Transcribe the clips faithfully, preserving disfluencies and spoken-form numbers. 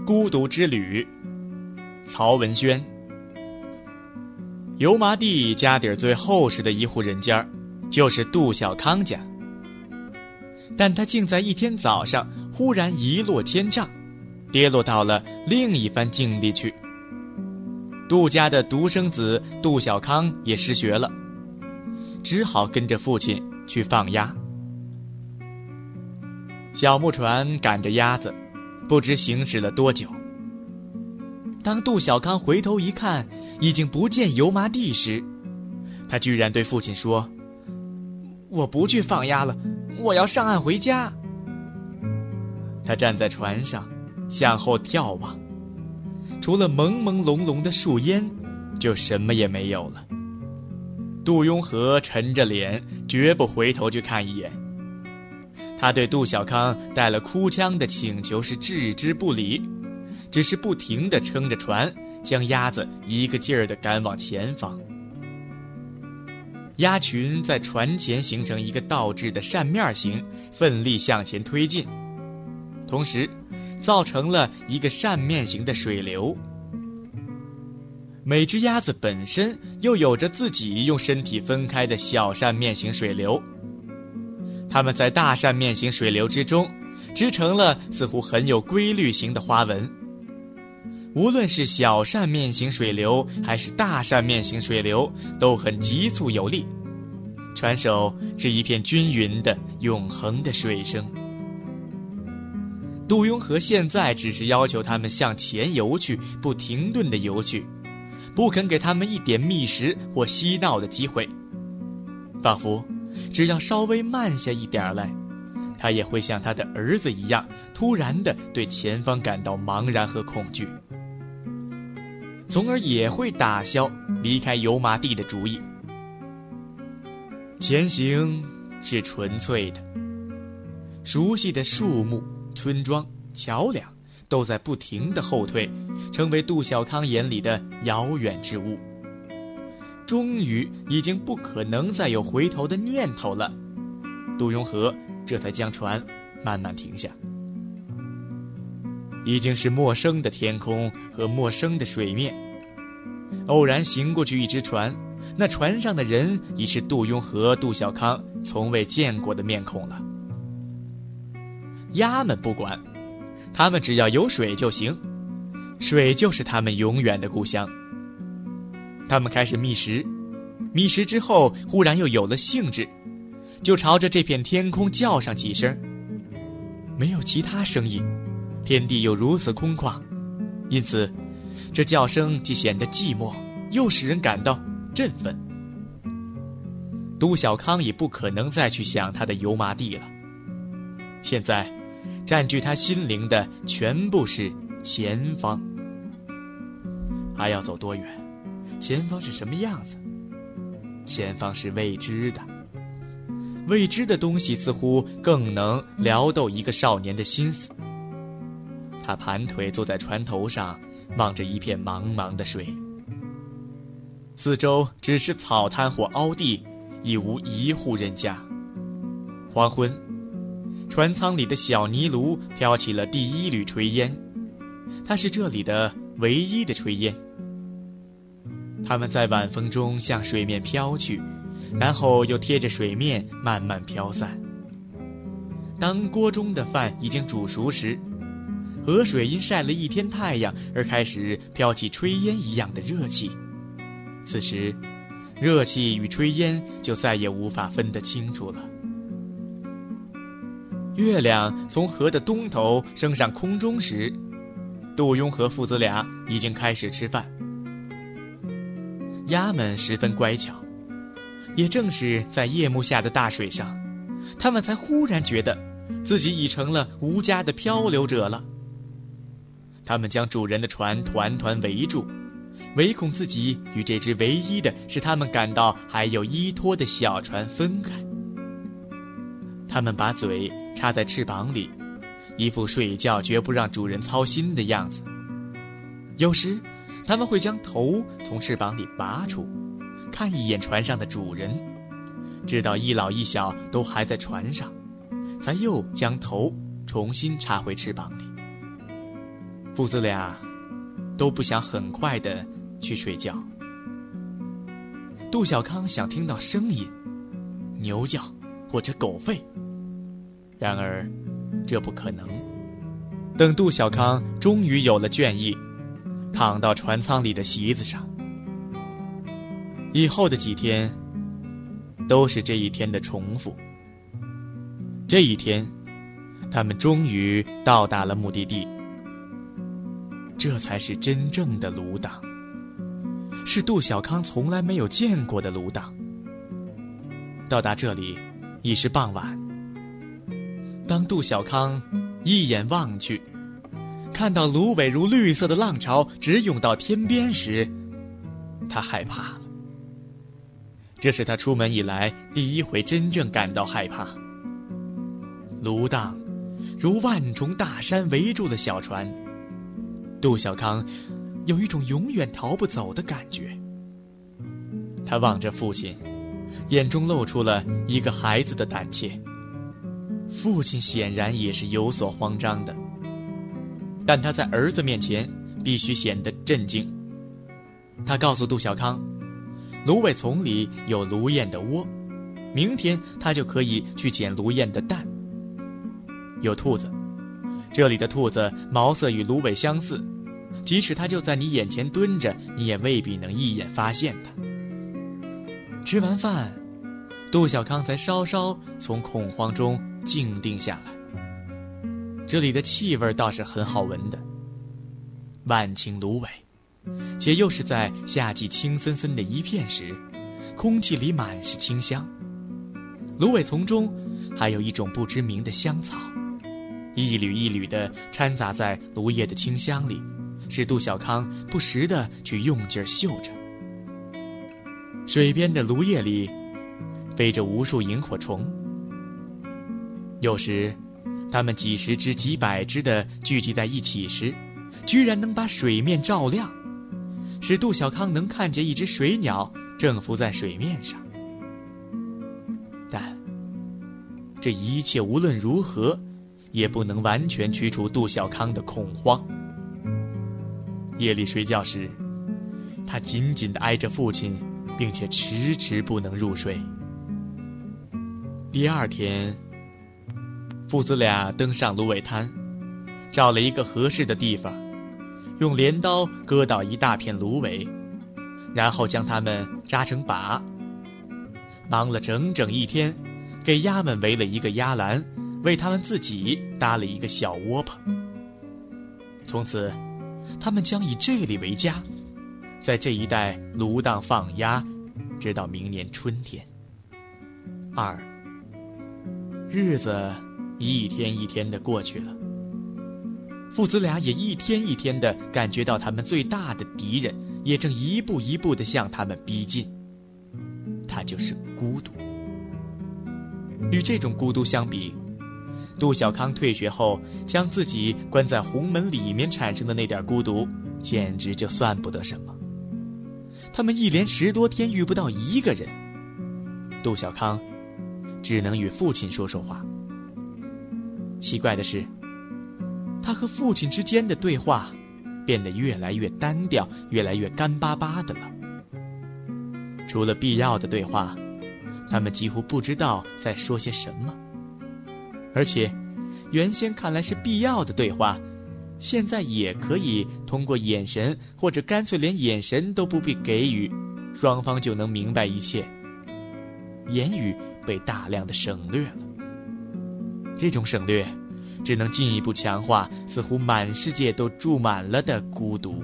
孤独之旅，曹文轩。油麻地家底最厚实的一户人家，就是杜小康家。但他竟在一天早上忽然一落千丈，跌落到了另一番境地去。杜家的独生子杜小康也失学了，只好跟着父亲去放鸭。小木船赶着鸭子，不知行驶了多久。当杜小康回头一看，已经不见油麻地时，他居然对父亲说：“我不去放鸭了，我要上岸回家。”他站在船上，向后眺望，除了朦朦胧胧的树烟，就什么也没有了。杜雍和沉着脸，绝不回头去看一眼。他对杜小康带了哭腔的请求是置之不理，只是不停地撑着船，将鸭子一个劲儿地赶往前方。鸭群在船前形成一个倒置的扇面形，奋力向前推进，同时造成了一个扇面形的水流。每只鸭子本身又有着自己用身体分开的小扇面形水流，它们在大扇面形水流之中织成了似乎很有规律型的花纹。无论是小扇面形水流还是大扇面形水流，都很急促有力，船首是一片均匀的永恒的水声。杜雍和现在只是要求他们向前游去，不停顿地游去，不肯给他们一点觅食或嬉闹的机会，仿佛只要稍微慢下一点来，他也会像他的儿子一样，突然地对前方感到茫然和恐惧，从而也会打消离开油麻地的主意。前行是纯粹的，熟悉的树木、村庄、桥梁都在不停地后退，成为杜小康眼里的遥远之物。终于已经不可能再有回头的念头了，杜雍和这才将船慢慢停下。已经是陌生的天空和陌生的水面，偶然行过去一只船，那船上的人已是杜雍和、杜小康从未见过的面孔了。鸭们不管，他们只要有水就行，水就是他们永远的故乡。他们开始觅食，觅食之后忽然又有了兴致，就朝着这片天空叫上几声。没有其他声音，天地又如此空旷，因此这叫声既显得寂寞，又使人感到振奋。杜小康已不可能再去想他的油麻地了，现在占据他心灵的全部是前方。还要走多远？前方是什么样子？前方是未知的，未知的东西似乎更能撩逗一个少年的心思。他盘腿坐在船头上，望着一片茫茫的水，四周只是草滩或凹地，已无一户人家。黄昏，船舱里的小泥炉飘起了第一缕炊烟，它是这里的唯一的炊烟。它们在晚风中向水面飘去，然后又贴着水面慢慢飘散。当锅中的饭已经煮熟时，河水因晒了一天太阳而开始飘起炊烟一样的热气。此时，热气与炊烟就再也无法分得清楚了。月亮从河的东头升上空中时，杜雍和父子俩已经开始吃饭。鸭们十分乖巧，也正是在夜幕下的大水上，他们才忽然觉得自己已成了无家的漂流者了。他们将主人的船团团围住，唯恐自己与这只唯一的使他们感到还有依托的小船分开。他们把嘴插在翅膀里，一副睡觉绝不让主人操心的样子。有时他们会将头从翅膀里拔出，看一眼船上的主人，直到一老一小都还在船上，才又将头重新插回翅膀里。 父子俩都不想很快的去睡觉。杜小康想听到声音，牛叫或者狗吠，然而这不可能。等杜小康终于有了倦意，躺到船舱里的席子上，以后的几天都是这一天的重复。这一天，他们终于到达了目的地。这才是真正的卢党，是杜小康从来没有见过的卢党。到达这里已是傍晚，当杜小康一眼望去，看到芦苇如绿色的浪潮直涌到天边时，他害怕了。这是他出门以来第一回真正感到害怕。卢荡如万重大山围住了小船，杜小康有一种永远逃不走的感觉。他望着父亲，眼中露出了一个孩子的胆怯。父亲显然也是有所慌张的，但他在儿子面前必须显得镇静。他告诉杜小康，芦苇丛里有芦燕的窝，明天他就可以去捡芦燕的蛋。有兔子，这里的兔子毛色与芦苇相似，即使它就在你眼前蹲着，你也未必能一眼发现它。吃完饭，杜小康才稍稍从恐慌中静定下来。这里的气味倒是很好闻的，万顷芦苇，且又是在夏季青森森的一片时，空气里满是清香。芦苇丛中还有一种不知名的香草，一缕一缕地掺杂在芦叶的清香里，使杜小康不时地去用劲嗅着。水边的芦叶里飞着无数萤火虫，有时它们几十只几百只地聚集在一起时，居然能把水面照亮，使杜小康能看见一只水鸟正浮在水面上。但这一切无论如何也不能完全驱除杜小康的恐慌。夜里睡觉时，他紧紧地挨着父亲，并且迟迟不能入睡。第二天，父子俩登上芦苇滩，找了一个合适的地方，用镰刀割倒一大片芦苇，然后将它们扎成靶。忙了整整一天，给鸭们围了一个鸭栏，为他们自己搭了一个小窝棚。从此，他们将以这里为家，在这一带芦荡放鸭，直到明年春天。二，日子一天一天的过去了，父子俩也一天一天的感觉到他们最大的敌人也正一步一步的向他们逼近，他就是孤独。与这种孤独相比，杜小康退学后将自己关在红门里面产生的那点孤独，简直就算不得什么。他们一连十多天遇不到一个人，杜小康只能与父亲说说话。奇怪的是，他和父亲之间的对话变得越来越单调，越来越干巴巴的了。除了必要的对话，他们几乎不知道在说些什么。而且原先看来是必要的对话，现在也可以通过眼神，或者干脆连眼神都不必给予，双方就能明白一切。言语被大量的省略了，这种省略只能进一步强化似乎满世界都住满了的孤独。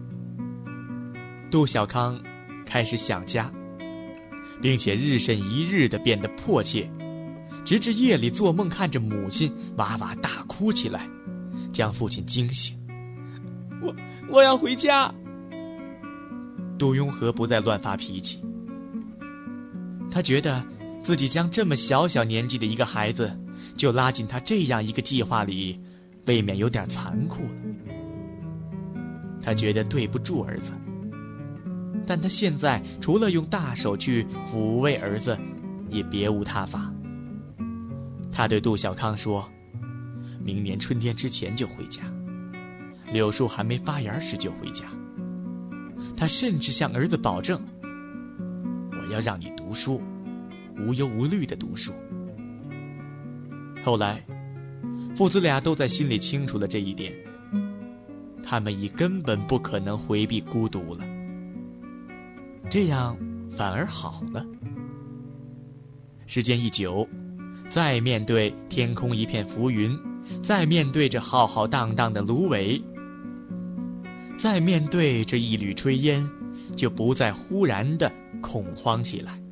杜小康开始想家，并且日甚一日地变得迫切，直至夜里做梦看着母亲哇哇大哭起来，将父亲惊醒。我我要回家。杜雍和不再乱发脾气，他觉得自己将这么小小年纪的一个孩子就拉进他这样一个计划里，未免有点残酷了。他觉得对不住儿子，但他现在除了用大手去抚慰儿子，也别无他法。他对杜小康说，明年春天之前就回家， 柳树还没发芽时就回家。他甚至向儿子保证，我要让你读书，无忧无虑地读书。后来父子俩都在心里清楚了这一点，他们已根本不可能回避孤独了，这样反而好了。时间一久，再面对天空一片浮云，再面对着浩浩荡荡的芦苇，再面对这一缕炊烟，就不再忽然地恐慌起来。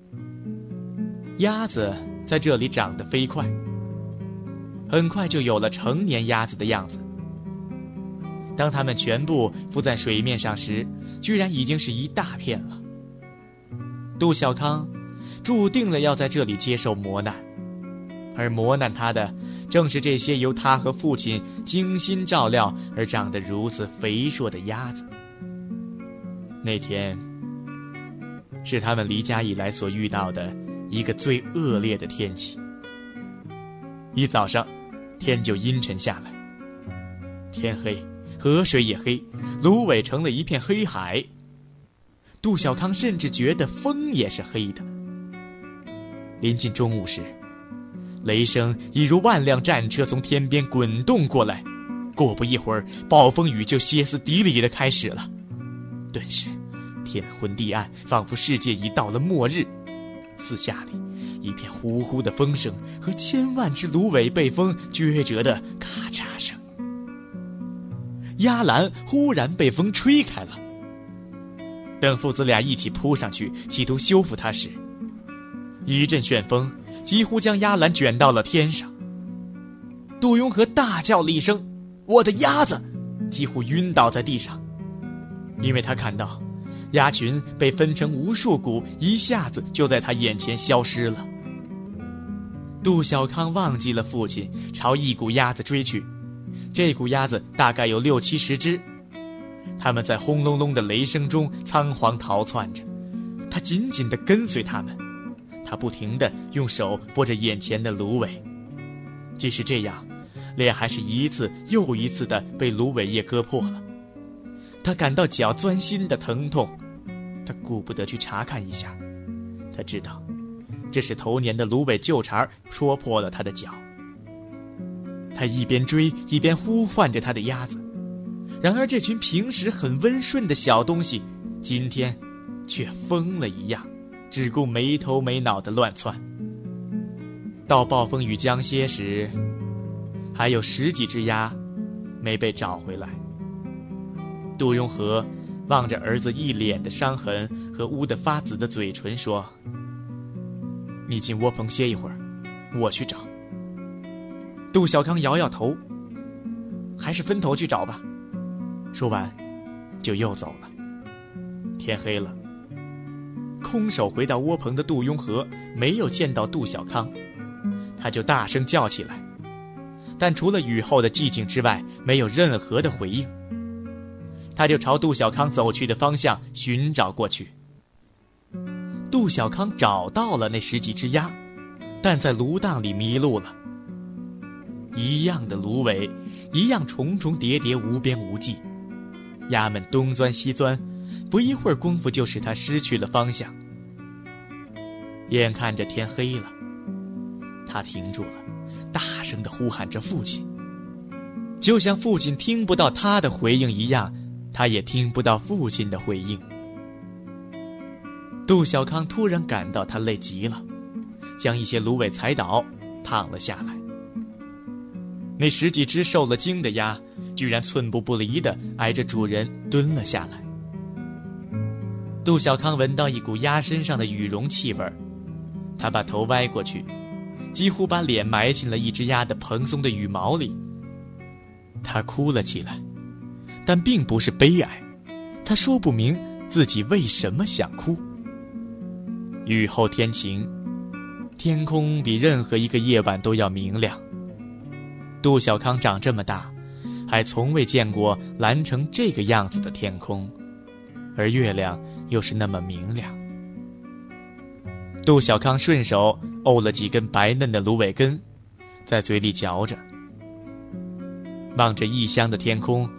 鸭子在这里长得飞快，很快就有了成年鸭子的样子。当它们全部浮在水面上时，居然已经是一大片了。杜小康注定了要在这里接受磨难，而磨难他的正是这些由他和父亲精心照料而长得如此肥硕的鸭子。那天是他们离家以来所遇到的一个最恶劣的天气。一早上天就阴沉下来，天黑，河水也黑，芦苇成了一片黑海。杜小康甚至觉得风也是黑的。临近中午时，雷声一如万辆战车从天边滚动过来，过不一会儿，暴风雨就歇斯底里地开始了。顿时天昏地暗，仿佛世界已到了末日。四下里一片呼呼的风声和千万只芦苇被风撅折的咔嚓声。鸭栏忽然被风吹开了，等父子俩一起扑上去企图修复它时，一阵旋风几乎将鸭栏卷到了天上。杜雍和大叫了一声，我的鸭子，几乎晕倒在地上，因为他看到鸭群被分成无数股，一下子就在他眼前消失了。杜小康忘记了父亲，朝一股鸭子追去。这股鸭子大概有六七十只，它们在轰隆隆的雷声中仓皇逃窜着。他紧紧地跟随它们，他不停地用手拨着眼前的芦苇。即使这样，脸还是一次又一次地被芦苇叶割破了。他感到脚钻心的疼痛，他顾不得去查看一下。他知道这是头年的芦苇旧茬戳破了他的脚。他一边追一边呼唤着他的鸭子，然而这群平时很温顺的小东西今天却疯了一样，只顾没头没脑地乱窜。到暴风雨将歇时，还有十几只鸭没被找回来。杜雍和望着儿子一脸的伤痕和乌得发紫的嘴唇说，你进窝棚歇一会儿，我去找。杜小康摇摇头，还是分头去找吧。说完就又走了。天黑了，空手回到窝棚的杜雍和没有见到杜小康，他就大声叫起来，但除了雨后的寂静之外，没有任何的回应。他就朝杜小康走去的方向寻找过去。杜小康找到了那十几只鸭，但在芦荡里迷路了。一样的芦苇，一样重重叠叠，无边无际。鸭们东钻西钻，不一会儿功夫就使他失去了方向。眼看着天黑了，他停住了，大声地呼喊着父亲，就像父亲听不到他的回应一样，他也听不到父亲的回应。杜小康突然感到他累极了，将一些芦苇踩倒，躺了下来。那十几只受了惊的鸭居然寸步不离地挨着主人蹲了下来。杜小康闻到一股鸭身上的羽绒气味，他把头歪过去，几乎把脸埋进了一只鸭的蓬松的羽毛里。他哭了起来，但并不是悲哀，他说不明自己为什么想哭。雨后天晴，天空比任何一个夜晚都要明亮。杜小康长这么大，还从未见过蓝成这个样子的天空，而月亮又是那么明亮。杜小康顺手沤了几根白嫩的芦苇根，在嘴里嚼着。望着异乡的天空，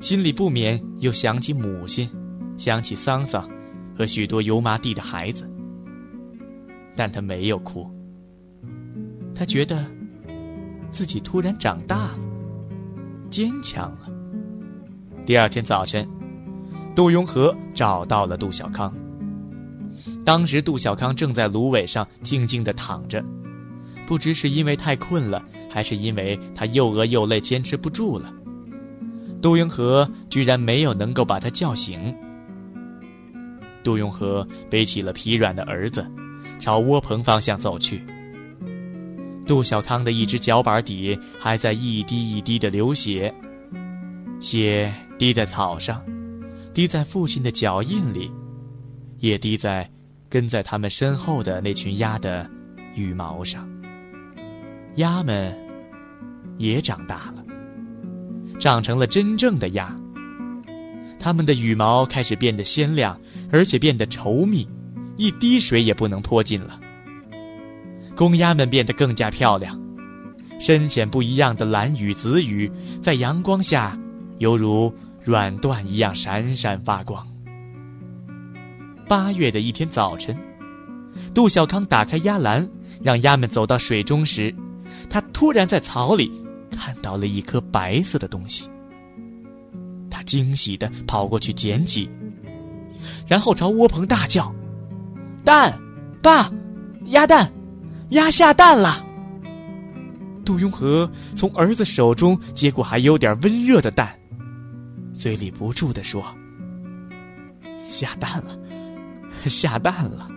心里不免又想起母亲，想起桑桑和许多油麻地的孩子。但他没有哭，他觉得自己突然长大了，坚强了。第二天早晨，杜雍和找到了杜小康。当时杜小康正在芦苇上静静地躺着，不知是因为太困了，还是因为他又饿又累坚持不住了，杜雍和居然没有能够把他叫醒。杜雍和背起了疲软的儿子，朝窝棚方向走去。杜小康的一只脚板底还在一滴一滴地流血，血滴在草上，滴在父亲的脚印里，也滴在跟在他们身后的那群鸭的羽毛上。鸭们也长大了，长成了真正的鸭，它们的羽毛开始变得鲜亮，而且变得稠密，一滴水也不能泼进了。公鸭们变得更加漂亮，深浅不一样的蓝羽、紫羽在阳光下犹如软缎一样闪闪发光。八月的一天早晨，杜小康打开鸭栏，让鸭们走到水中时，他突然在草里看到了一颗白色的东西。他惊喜地跑过去捡起，然后朝窝棚大叫：蛋！爸！鸭蛋！鸭下蛋了！杜雍和从儿子手中接过还有点温热的蛋，嘴里不住地说：下蛋了，下蛋了。